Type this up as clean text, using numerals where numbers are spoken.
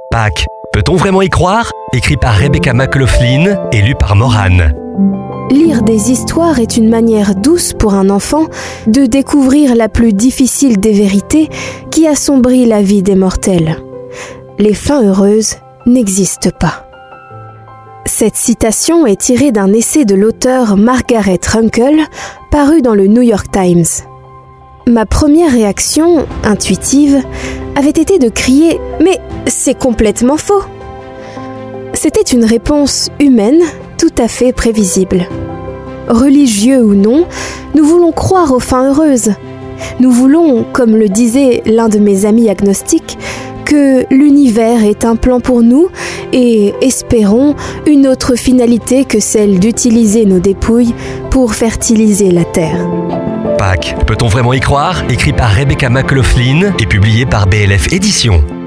Pâques, peut-on vraiment y croire? Écrit par Rebecca McLaughlin et lu par Morane. Lire des histoires est une manière douce pour un enfant de découvrir la plus difficile des vérités qui assombrit la vie des mortels. Les fins heureuses n'existent pas. Cette citation est tirée d'un essai de l'auteur Margaret Runkle, paru dans le New York Times. Ma première réaction, intuitive, avait été de crier « Mais c'est complètement faux !» C'était une réponse humaine, tout à fait prévisible. Religieux ou non, nous voulons croire aux fins heureuses. Nous voulons, comme le disait l'un de mes amis agnostiques, que l'univers est un plan pour nous et espérons une autre finalité que celle d'utiliser nos dépouilles pour fertiliser la terre. Pâques, peut-on vraiment y croire? Écrit par Rebecca McLaughlin et publié par BLF Éditions.